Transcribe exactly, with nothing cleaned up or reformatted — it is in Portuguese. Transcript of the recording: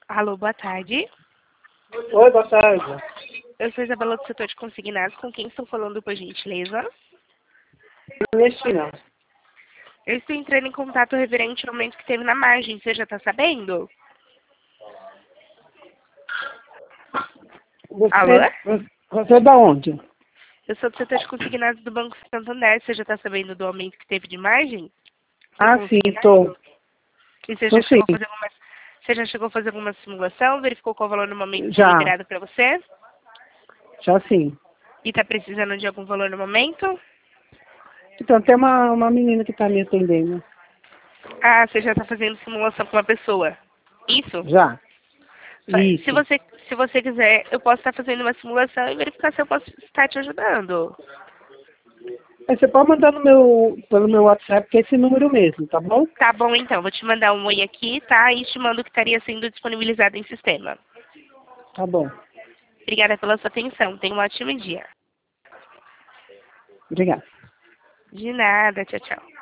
Alô, boa tarde. Oi, boa tarde. Eu sou Isabela do setor de consignados. Com quem estou falando, por gentileza? Neste não. Eu estou entrando em contato referente ao aumento que teve na margem. Você já está sabendo? Alô? Você, você é da onde? Eu sou do setor de consignados do Banco Santander. Você já está sabendo do aumento que teve de margem? Ah, sim, tô. E você Tô já sim. chegou a fazer alguma, você já chegou a fazer alguma simulação? Verificou qual o valor no momento que é Já, liberado para você? já sim. E está precisando de algum valor no momento? Então, tem uma, uma menina que tá me atendendo. Ah, você já está fazendo simulação com uma pessoa. Isso? Já. Se Isso. você, se você quiser, eu posso estar fazendo uma simulação e verificar se eu posso estar te ajudando. Aí você pode mandar no meu, pelo meu WhatsApp, que é esse número mesmo, tá bom? Tá bom, então. Vou te mandar um oi aqui, tá? E te mando o que estaria sendo disponibilizado em sistema. Tá bom. Obrigada pela sua atenção. Tenha um ótimo dia. Obrigada. De nada. Tchau, tchau.